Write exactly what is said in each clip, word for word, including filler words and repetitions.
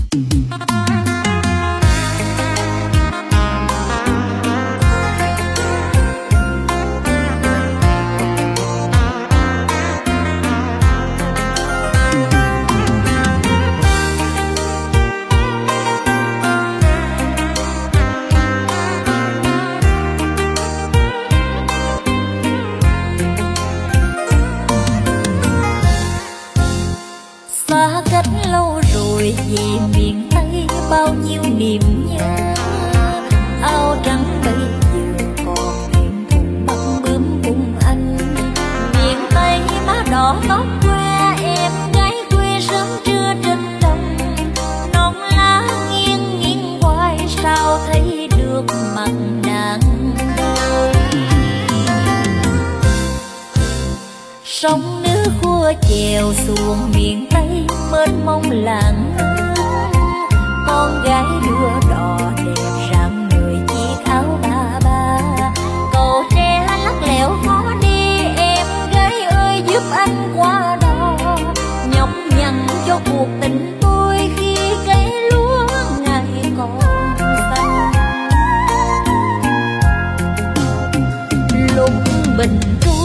Sông nước khua chèo xuồng miền Tây mênh mông lặng, con gái đưa đò đẹp rạng người chiếc áo ba ba. Cầu tre lắc lẻo khó đi, em gái ơi giúp anh qua đò, nhọc nhằn cho cuộc tình tôi khi cây lúa ngày còn xanh. Lúc bình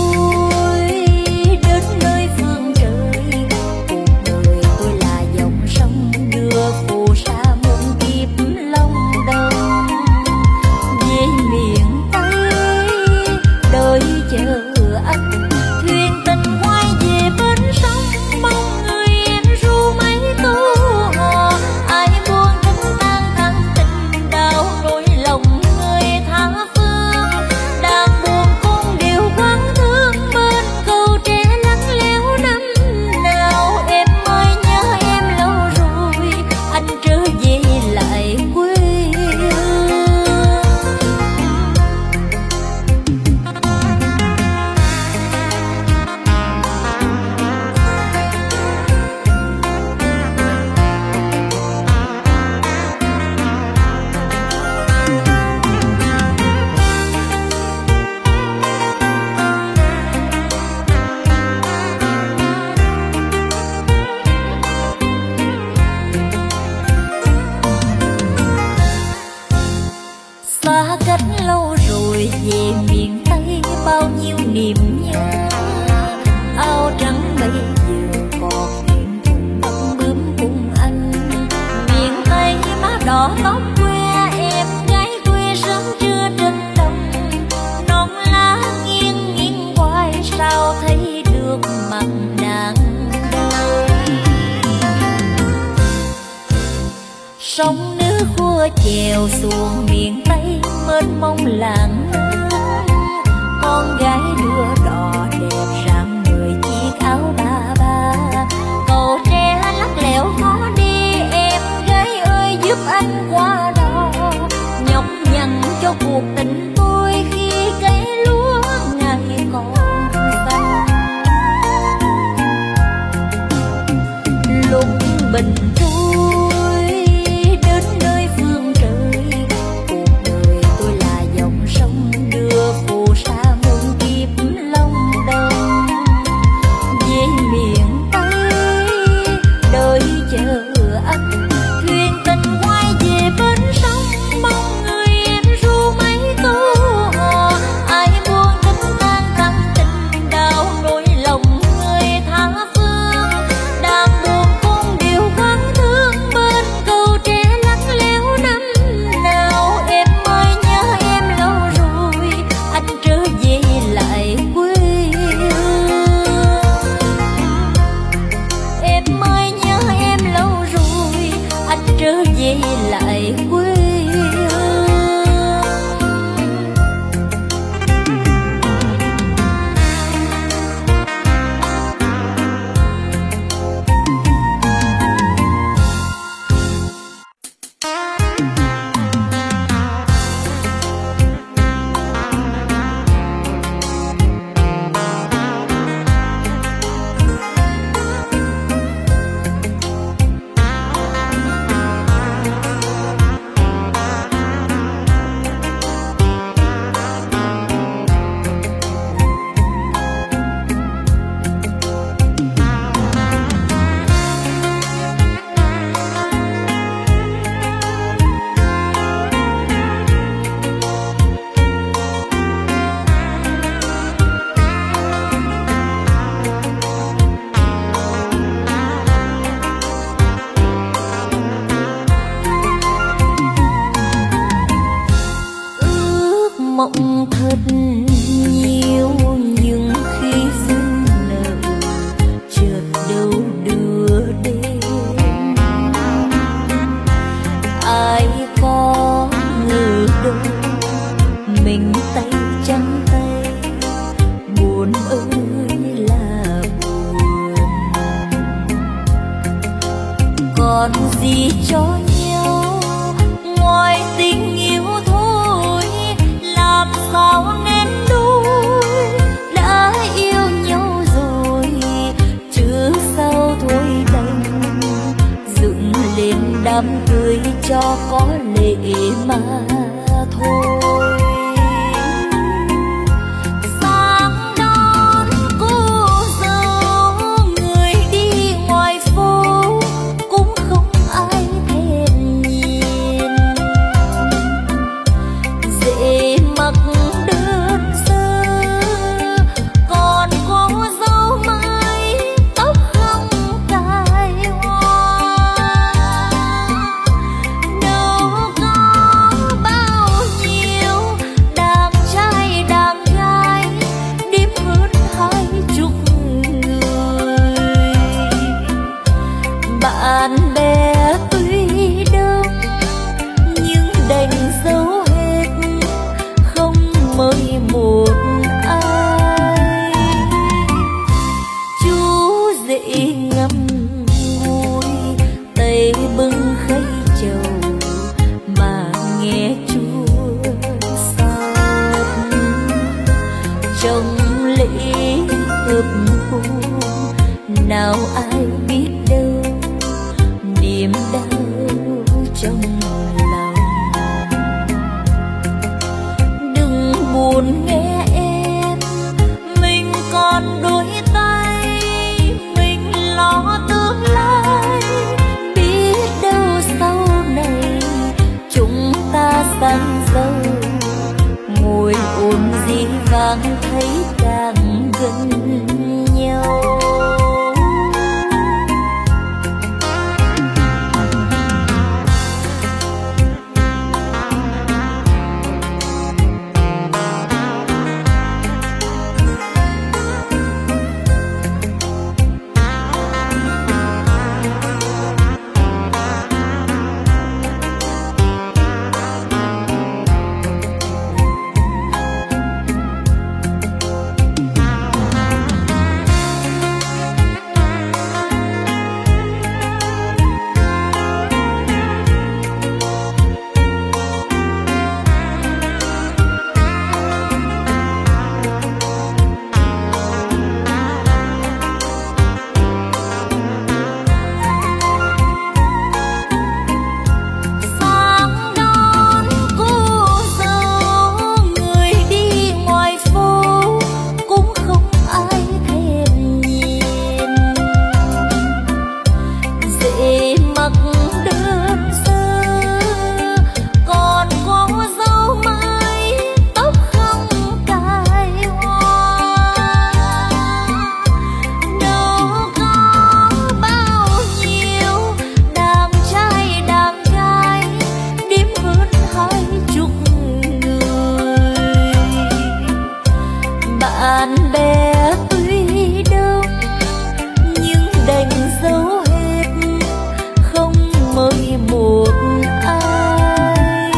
sông nước khua chèo xuồng miền Tây mênh mông lặng, con gái đưa đò đẹp rạng người chiếc áo ba ba. Cầu tre lắc lẻo khó đi, em gái ơi giúp anh qua đò, nhọc nhằn cho cuộc tình tôi khi cây lúa ngày còn xanh. Lúc bình còn gì cho nhau ngoài tình yêu thôi. Làm sao nên đôi đã yêu nhau rồi, chứ sao thôi đành dựng lên đám cưới cho có lệ mà thôi. Sáng đón cô dâu người đi ngoài phố cũng không ai thèm nhìn, dễ mặc đơn sơ còn cô dâu mái tóc không cài hoa. Đâu có bao nhiêu đàn trai đàn gái đếm hơn hai chục người. Bạn bè tuy đông nhưng đành giấu hết không mời một ai. Chú dậy ngâm ngùi tay bưng khay trầu mà nghe chua xót. Trong lễ hợp hôn nào ai biết đâu niềm đau trong lòng. Đừng buồn nghe em, mình còn đôi tay, mình lo tương lai. Biết đâu sau này chúng ta sang dâu, ngồi ôn dĩ vang thấy càng gần nhau. Bạn bè tuy đông nhưng đành giấu hết không mời một ai.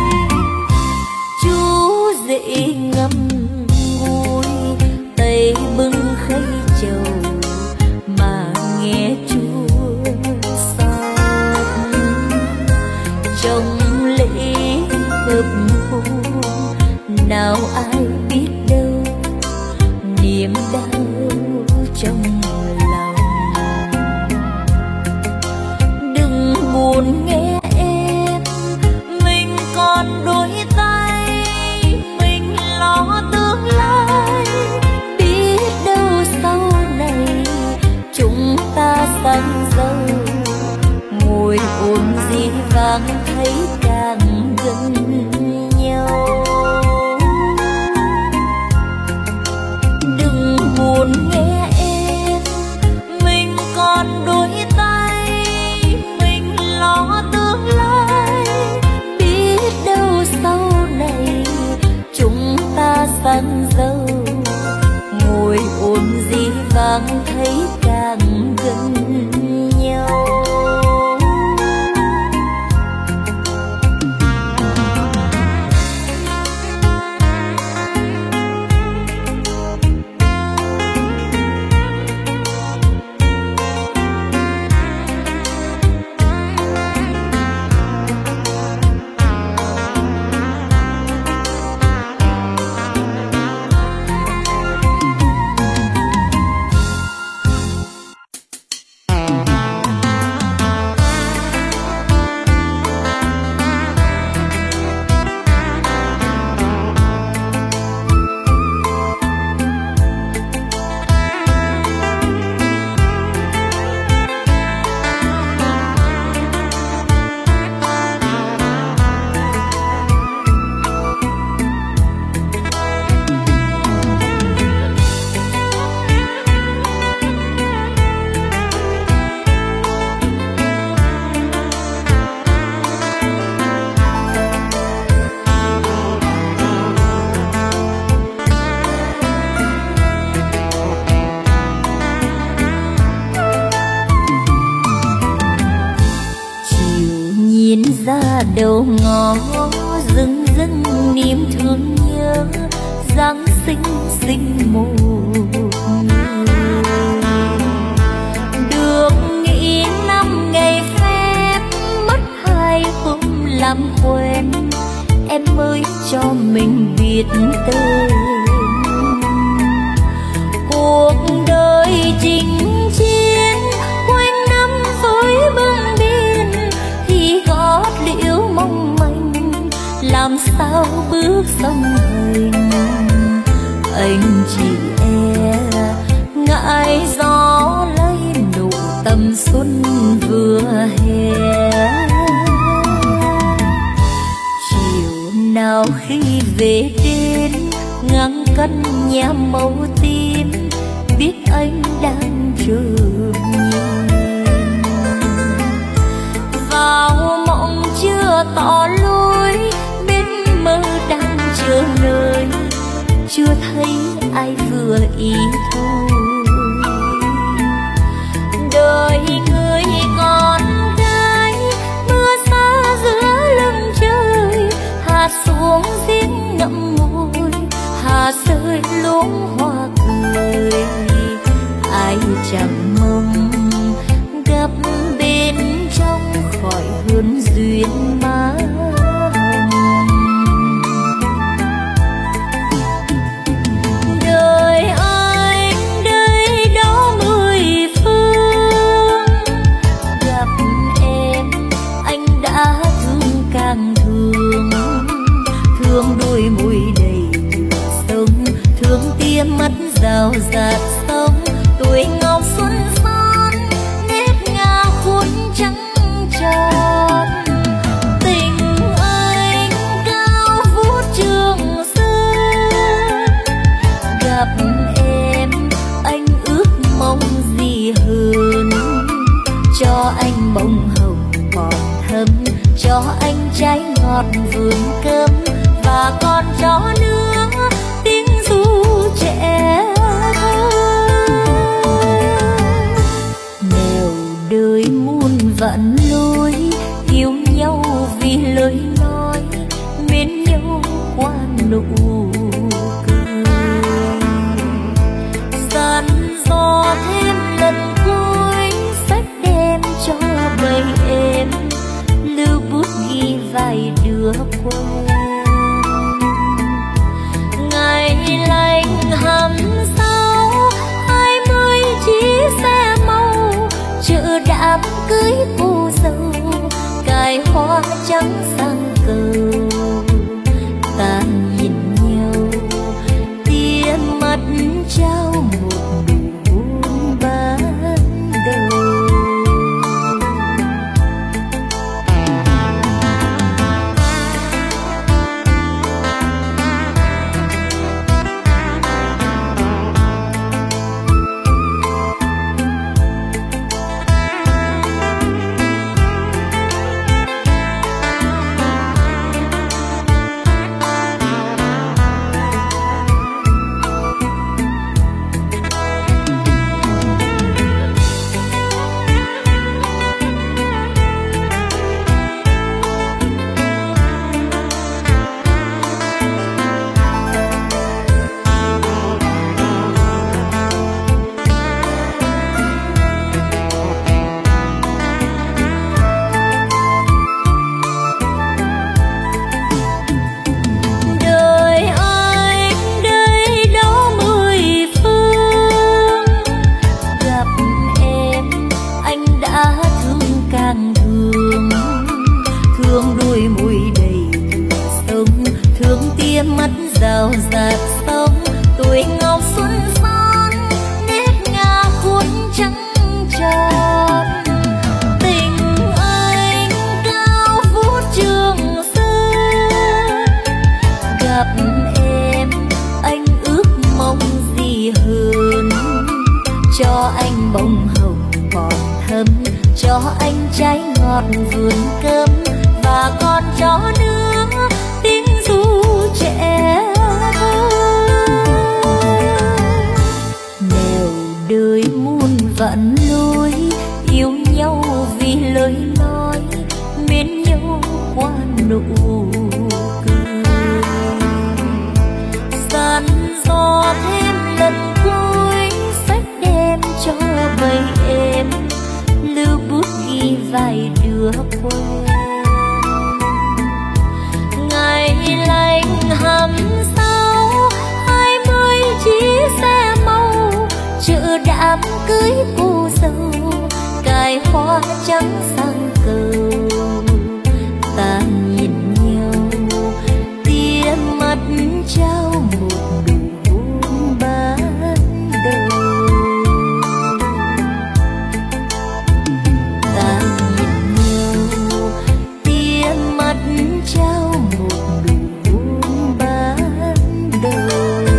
Chú dậy ngâm ngùi tay bưng khay trầu mà nghe chua xót. Trong lễ hợp hôn nào ai biết đâu niềm đau trong lòng. Đừng buồn nghe em, mình còn đôi tay, mình lo tương lai. Biết đâu sau này chúng ta sang dâu, ngồi ôn dĩ vang thấy càng gần nhau. Buồn nghe em, mình còn đôi tay, mình lo tương lai. Biết đâu sau này chúng ta sang dâu, ngồi ôn dĩ vang thấy càng gần nhau. ra đầu ngõ dưng dưng niềm thương nhớ Giáng sinh sinh một được nghĩ năm ngày phép mất hai hôm làm quen em mới cho mình biết tên cuộc đời chinh chiến quanh năm với bưng biên thì gót liễu mong manh làm sao bước song hành anh chỉ e ngại gió lấy nụ tầm xuân vừa hè chiều nào khi về đến ngang căn nhà màu tím biết anh đang chờ nhìn vào mộng chưa tỏ lối bên mơ đang chờ nơi chưa thấy ai vừa ý thôi đời người con gái mưa xa giữa lưng trời hạ xuống giếng ngậm ngùi hạ rơi luống hoa cười ai chẳng mong gặp bên trong khỏi hương duyên má đời anh đây đó mười phương gặp em anh đã thương càng thương thương đôi môi đầy sông thương tia mắt rào rạt sông tuổi ngọc xuân son nếp ngà khuôn trắng tròn tình anh cao vút trường sơn gặp em anh ước mong gì hơn cho anh bông hồng còn thơm cho anh trái ngọt vườn cơm và còn cho nữa tiếng ru trẻ nèo đời muôn vạn lối yêu nhau vì lời nói mến nhau qua nụ cười dặn dò thêm lần cuối sách đem cho bầy em lưu bút ghi vài đứa quen ngày lành hầm sau hai mươi chiếc xe màu chợ đám cưới cô dâu cài hoa trắng sang cầu ta nhìn nhau tia mắt trao một nụ hôn ban đầu rào rạt sông tuổi ngọc xuân son nếp ngà khuôn trắng tròn tình anh cao vút trường sơn gặp em anh ước mong gì hơn cho anh bông hồng còn thơm cho anh trái ngọt vườn cơm và còn cho nữa tiếng ru trẻ nèo đời muôn vạn lối yêu nhau vì lời nói mến nhau nụ cười. Dặn dò thêm lần cuối sách đem cho bầy em, lưu bút ghi vài đứa quen. Ngày lành hầm sau hai mươi chiếc xe màu, chợ đám cưới cô dâu cài hoa trắng sang cầu. Ta nhìn nhau tia mắt trao một nụ hôn ban đầu. Ta nhìn nhau tia mắt trao một nụ hôn ban đầu.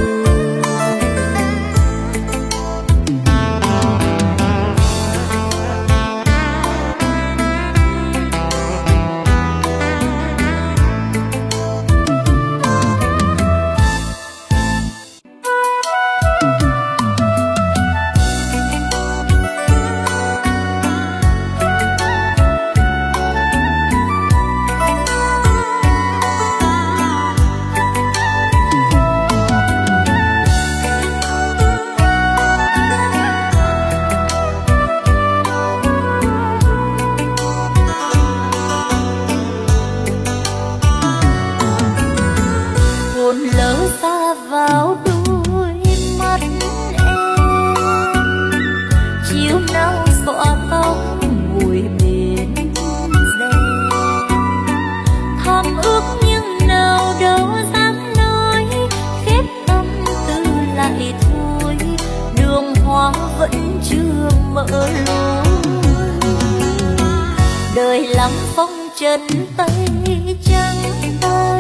Lỡ xa vào đôi mắt em, chiều nào xõa tóc ngồi bên rèm. Thầm ước nhưng nào đâu dám nói, khép tâm tư lại thôi, đường hoa vẫn chưa mở lối. Đời lắm phong trần tay trắng tay,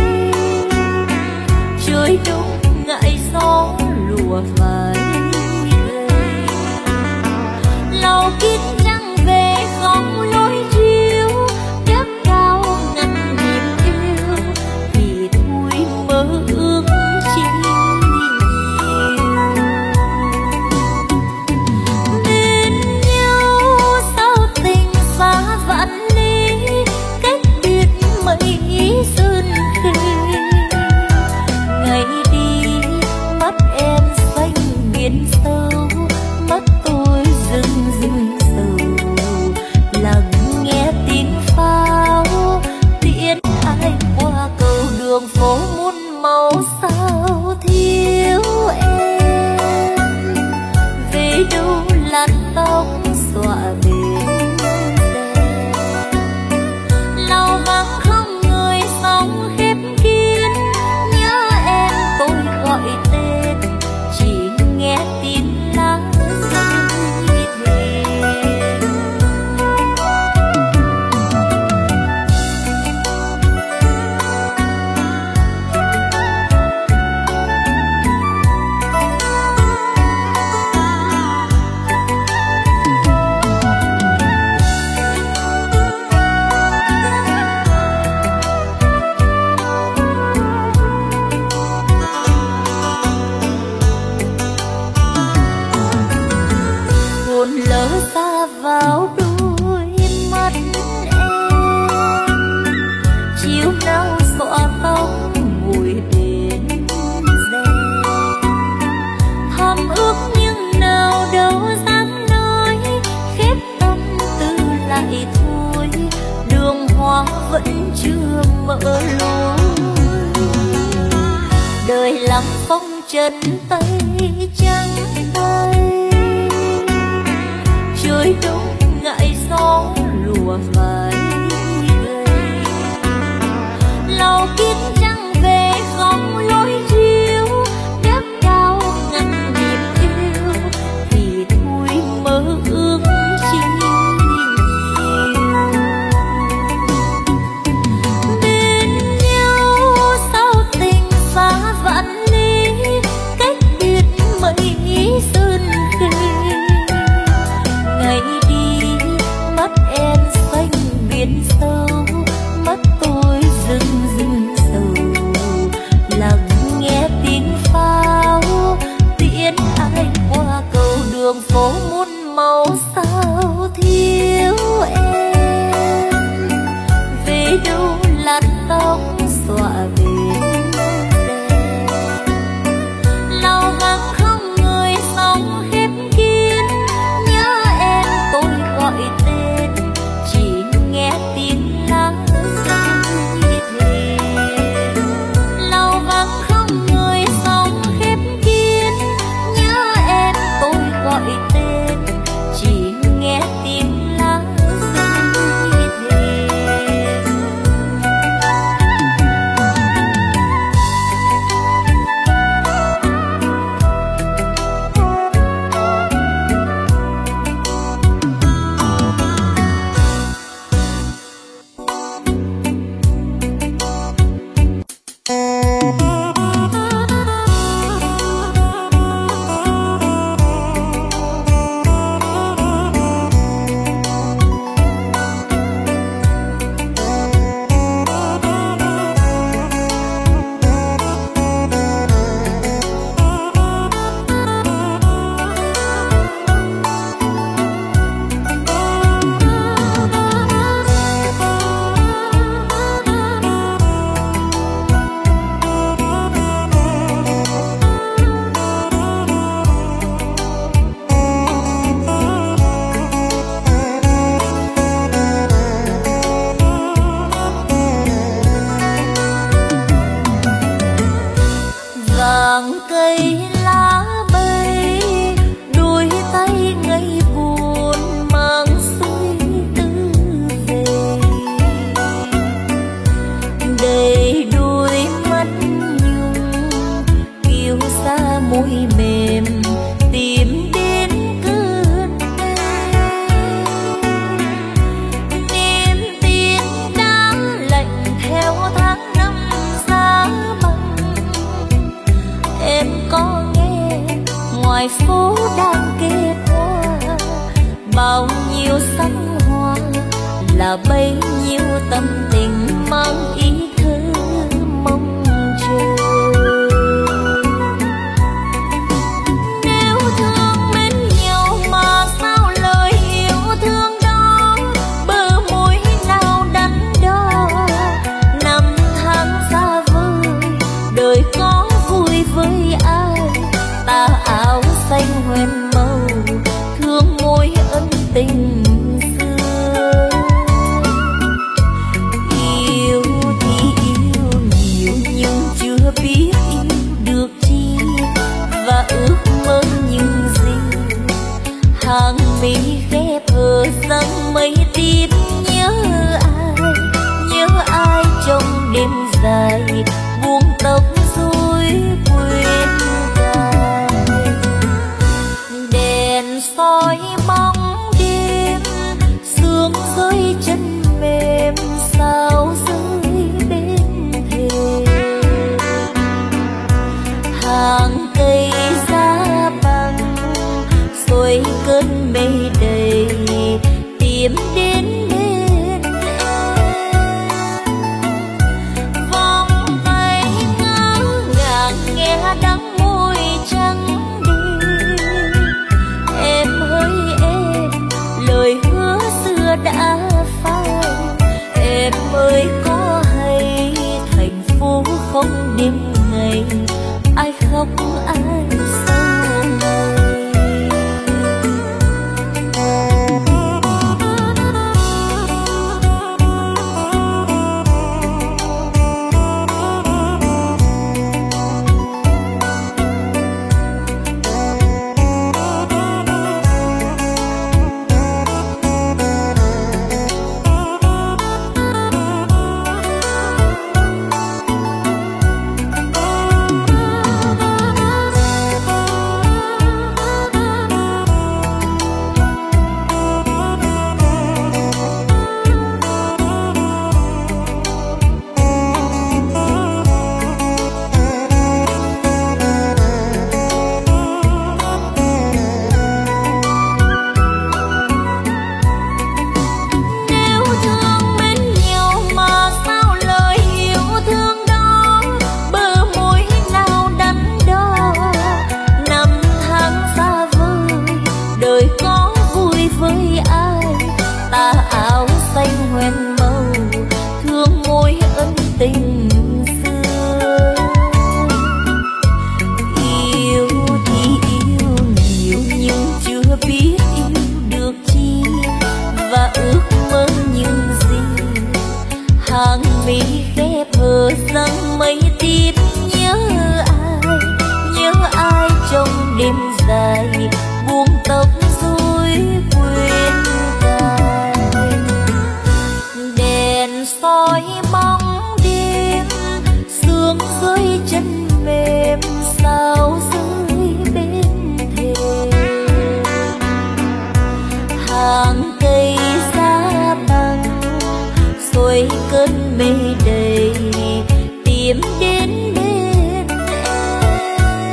trời đông ngại gió lùa phải về. Lâu kín trăng về không lối chiếu, đắp cao ngăn niềm yêu, thì thôi mơ ước chi nhiều. Bên nhau sau tình xa vạn ly, cách biệt mấy sơn khê. Ngày đi mắt em xanh biển sâu, mắt tôi rưng rưng sầu, lắng nghe tiếng pháo tiễn ai qua cầu. Đường phố muôn màu sao thiếu em, về đâu làn tóc xõa bên rèm. Lao vắng không người sống khép kín, nhớ em tôi gọi tên, chỉ nghe tiếng lá rơi thềm. Hồn lỡ xa vào đôi mắt em, chiều nào xõa tóc ngồi bên rèm. Thầm ước nhưng nào đâu dám nói, khép tâm tư lại thôi, đường hoa vẫn chưa mở lối. Đời lắm phong trần tay trắng tay, trời đông ngại gió lùa phải về. Lâu kín trăng về không lối chiếu, đắp cao ngăn niềm yêu, thì thôi mơ ước chi nhiều. Bên nhau sau tình xa vạn ly, cách biệt mấy sơn khê. Ngày đi mắt em xanh biển sâu, mắt tôi rưng rưng sầu, lát tóc xõa bên đèn. Lâu vắng không người sống khép kín, nhớ em tôi gọi tên, chỉ nghe tiếng lá rơi thề. Lâu vắng không người sống khép kín, nhớ em tôi gọi tên, chỉ nghe tiếng lá rơi thề. Vàng cây lá bay, đuôi tay ngây buồn mang suy tư về. Đầy đuôi mắt nhung kiêu xa môi mềm, tìm đến cơn mê. Niềm tin đã lạnh theo tháng năm giá băng. Em có nghe ngoài phố đang kết hoa, bao nhiêu sắc hoa là bấy nhiêu tâm tình mang ý thơ mong chờ. Nếu thương mến nhau mà sao lời yêu thương đó bờ môi nào đắn đo. Năm tháng xa vời đời có vui với ai, ta áo xanh hoen màu thương môi ân tình xưa. Yêu thì yêu nhiều nhưng chưa biết yêu được chi, và ước mơ những gì hàng mi khép hờ rằng mây tím. Nhớ ai, nhớ ai trong đêm dài buông tóc rồi quên cài. Đèn soi bóng đêm, sương rơi chân mềm, sao rơi bên thềm. Hàng cây giá băng xuôi cơn mây đầy, tìm đến bên em. Vòng tay ngỡ ngàng nghe đắng môi trắng đêm. Em hỡi em, lời hứa xưa đã phai. Em ơi có hay thành phố không đêm ngày, ai khóc ai sâu ngày. tình xưa. Yêu thì yêu nhiều nhưng chưa biết yêu được chi, và ước mơ như gì hàng mi khép hờ rằng mây tiếp nhớ ai, nhớ ai trong đêm dài buông tóc rồi quên tai. Đèn soi bóng đêm sương rơi chân mềm sao rơi bên thềm, hàng cây giá bằng xuôi cơn mê đầy tìm đến bên em.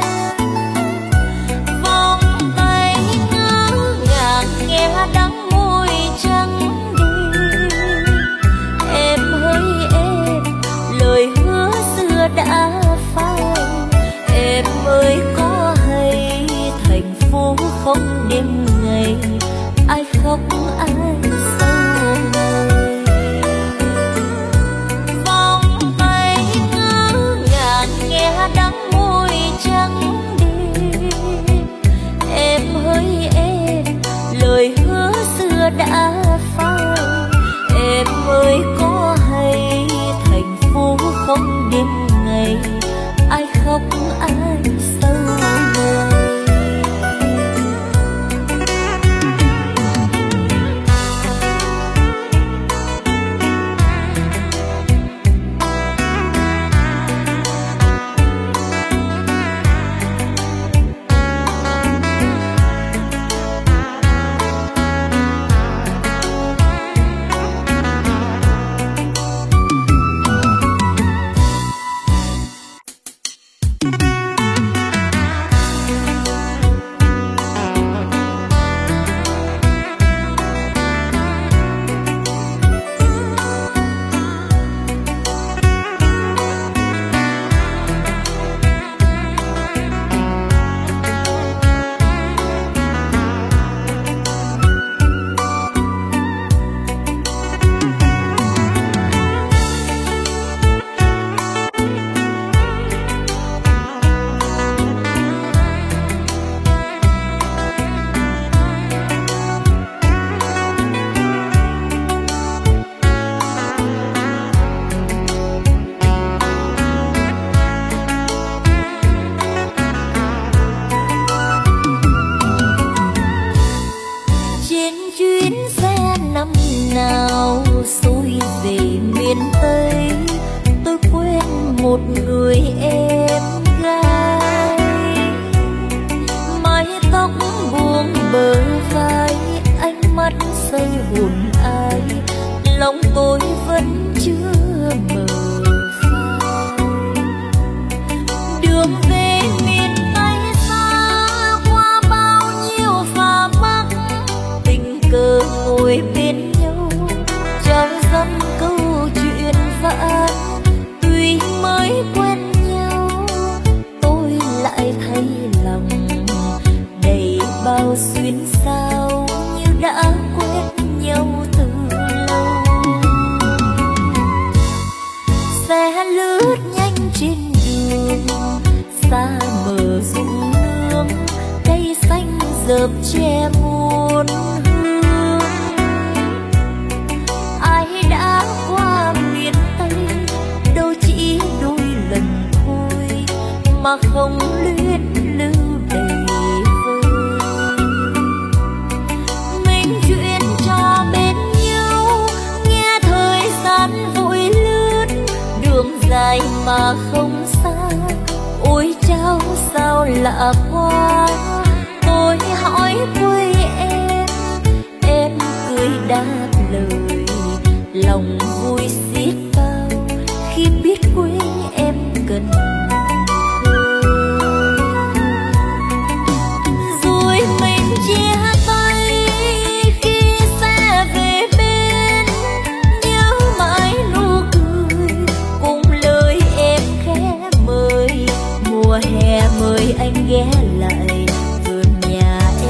Vòng tay ngỡ ngàng nghe đắng môi trắng đi, em hỡi em lời hứa xưa đã phai. Em ơi có hay thành phố không đêm ngày, ai khóc ai sâu người. Vòng tay ngỡ ngàng nghe đắng môi trắng đi, em hỡi em lời hứa xưa đã phai. Em ơi có hay thành phố không đêm ngày, ai khóc ai sâu người.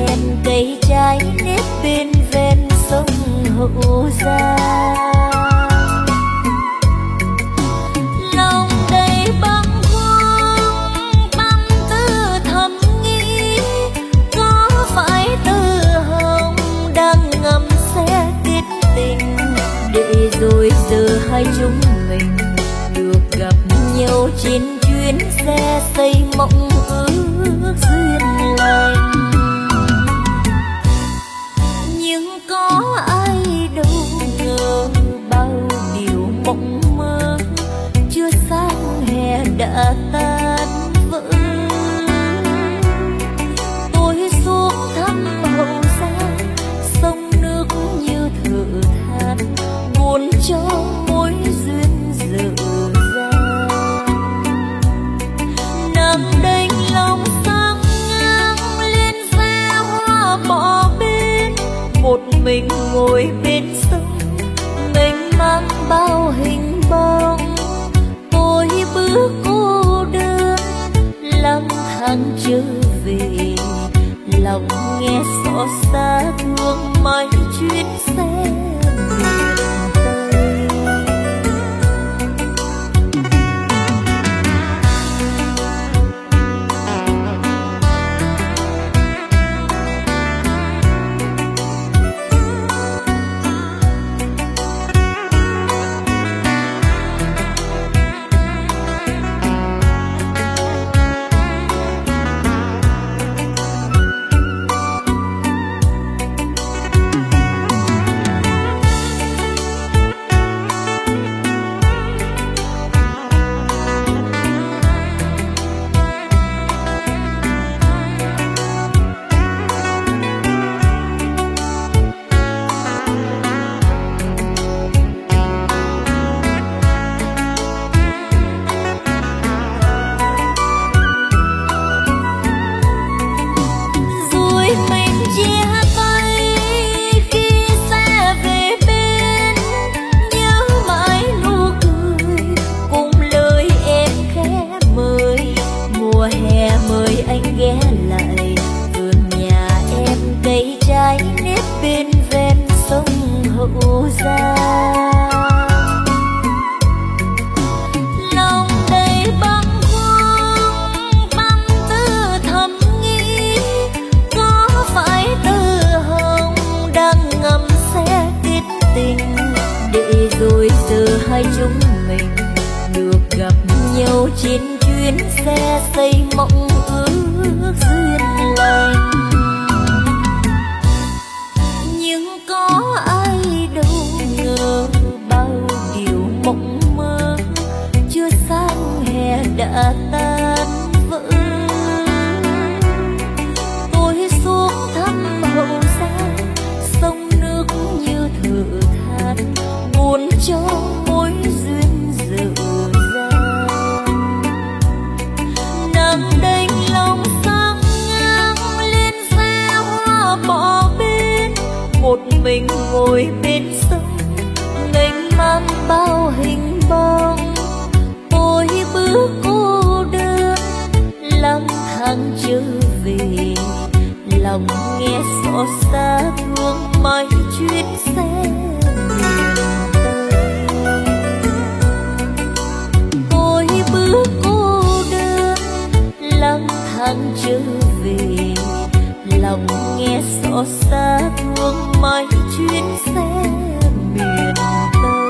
cây trái nếp bên ven sông Hậu Giang. giờ hai chúng mình được gặp nhau trên chuyến xe xây mộng ước duyên lành. Nhưng có ai đâu ngờ bao điều mộng mơ chưa sang hè đã tan vỡ. Tôi xuống thăm Hậu Giang, sông nước như thở than buồn cho mối duyên dở dang. Nắng đánh lòng sang ngang lên xe hoa bỏ bên, một mình ngồi bên sông mênh mang bao hình bóng. Tôi bước cô đơn lang thang trở về, lòng nghe xót xa thương mãi chuyến xe miền Tây. Hai chúng mình được gặp nhau trên chuyến xe xây mộng ước duyên lành. Nhưng có ai đâu ngờ bao điều mộng mơ chưa sang hè đã tan vỡ. Tôi xuống thăm Hậu Giang, sông nước như thở than buồn cho mối duyên dở dang. Nắng đánh lòng sang ngang lên xe hoa bỏ bên, một mình ngồi bên sông mênh mang bao hình bóng. Tôi bước cô đơn lang thang trở về, lòng nghe xót xa thương mãi chuyến xe miền Tây. Tôi bước cô đơn lang thang trở về, lòng nghe xót xa thương mãi chuyến xe miền Tây.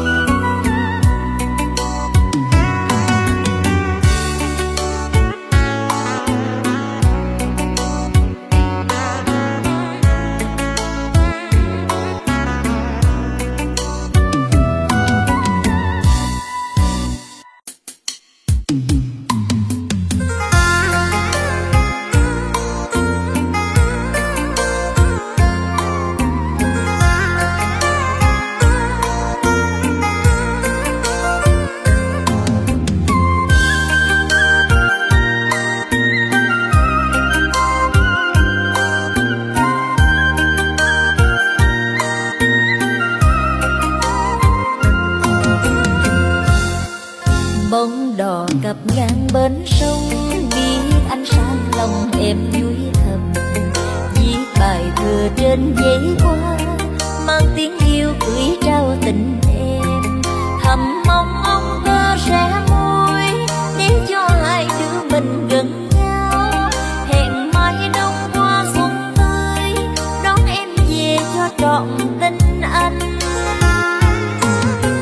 Bóng đò cập ngang bến sông, biết ánh sáng lòng em vui thầm. Viết bài thơ trên giấy hoa, mang tiếng yêu gửi trao tình em. Thầm mong ông cơ sẽ môi, để cho hai đứa mình gần nhau. Hẹn mai đông qua xuân tới, đón em về cho trọn tình anh.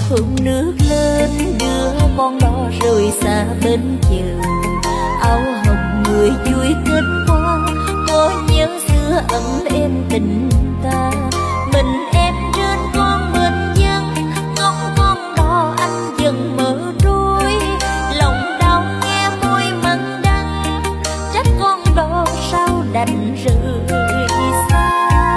hôm nước lên đưa con đò rời xa bên chiều, áo hồng người vui kết hoa, có nhớ xưa ấm êm tình ta. Mình em trên con bên dân, ngóng con đò anh dần mở trôi, lòng đau nghe môi mặn đắng, trách con đò sao đành rời xa.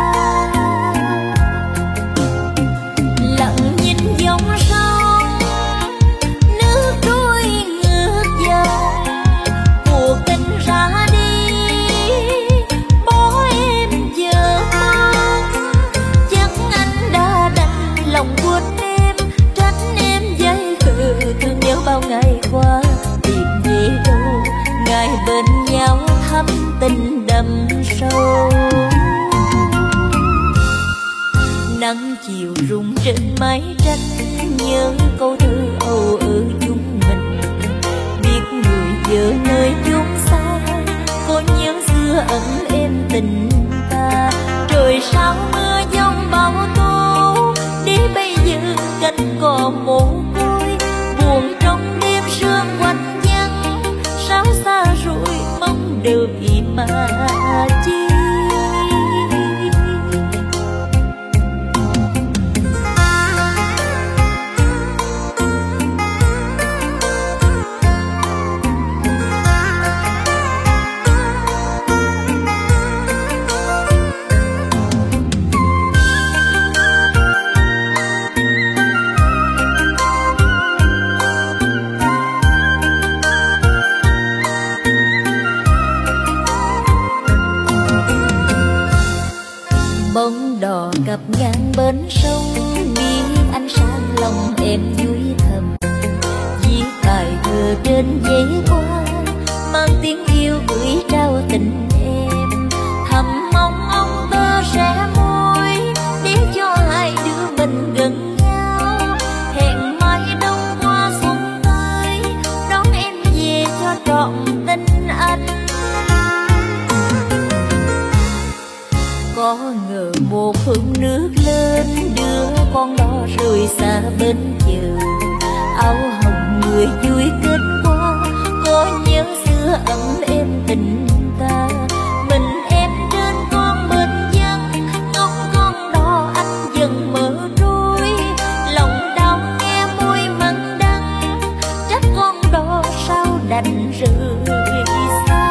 Lặng nhìn dòng sông nước trôi ngược dòng, cuộc tình ra đi bỏ em giờ mong. Chắc anh đã đành lòng quên em, trách em dây khờ thương nhớ bao ngày qua, tìm về đâu ngày bên nhau thắm tình đậm sâu. Nắng chiều rung trên mái tranh, nhớ câu thơ âu ở chúng mình. Biết người giờ nơi chốn xa, có nhớ xưa ấm êm tình ta. Trời sao mưa giông bão tố, đi bây giờ cánh cò mồ côi. Buồn trong đêm sương quạnh vắng, sao xa rồi mong đợi mà chi. Bóng đò cập ngang bến sông, biết ánh sáng lòng em vui thầm. Viết bài thơ trên giấy hoa, mang tiếng yêu gửi trao tình em. Thầm mong ông tơ sẽ môi, để cho hai đứa mình gần nhau. Hẹn mai đông hoa xuân tới, đón em về cho trọn tình anh. Có ngờ một hôm nước lên đưa con đò rời xa bên chiều, áo hồng người vui kết hoa, có nhớ xưa ấm êm tình ta. Mình em trên con bên dân, ngóng con đò anh dần mở trôi, lòng đau nghe môi mặn đắng, trách con đò sao đành rời xa.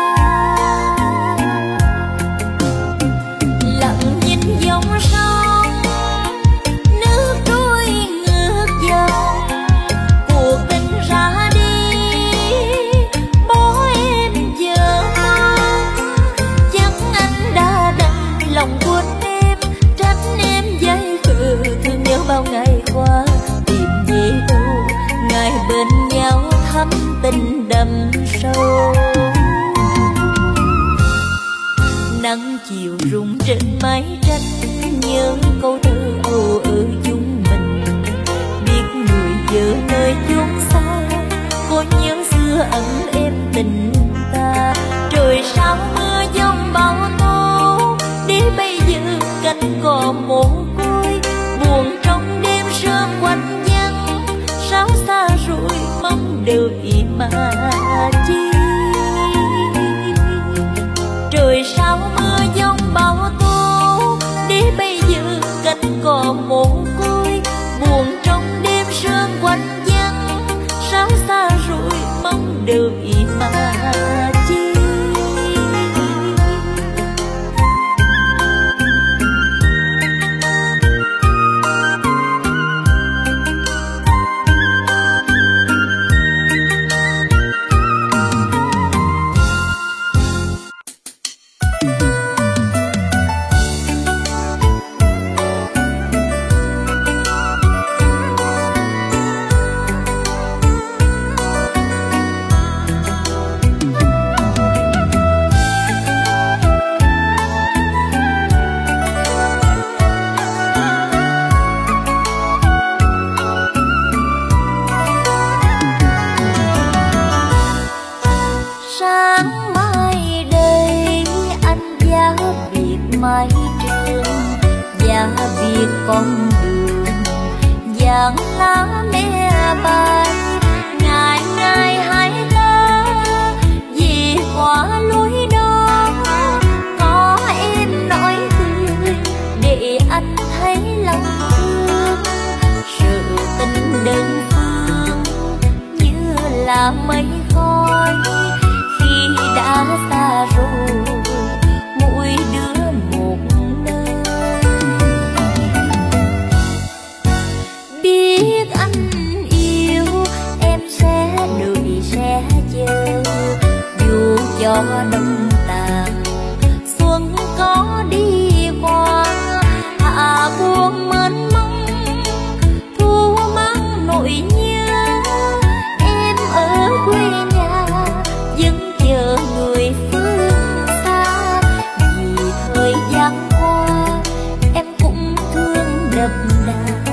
Lặng nhìn dòng sông nước trôi ngược dòng, cuộc tình ra đi bỏ em giờ mong. Chắc anh đã đành lòng quên em, trách em dây khờ thương nhớ bao ngày qua, tìm về đâu ngày bên nhau thắm tình đậm sâu. Nắng chiều rung trên mái tranh, nhớ câu thơ âu ở chúng mình. Biết người giờ nơi chốn xa, có nhớ xưa ấm êm tình ta. Trời sao mưa giông bão tố, đi bây giờ cánh cò mồ côi. Buồn trong đêm sương quạnh vắng, sao xa rồi mong đợi mà chi. Trời sao mưa giông bão tố, đi bây giờ cánh cò mồ côi. Buồn trong đêm sương quạnh vắng, sao xa rồi mong đợi mà chi. mái trường và việc con đường vàng lá mê lấy lòng thương. Sự tình đơn phương như là mây khói, khi đã xa rồi mỗi đứa một nơi. Biết anh yêu em sẽ đợi sẽ chờ, dù cho đông tàn xuân có đi qua. Hạ buông mênh mông thu mang nỗi nhớ, em ở quê nhà vẫn chờ người phương xa. Vì thời gian qua em cũng thương đậm đà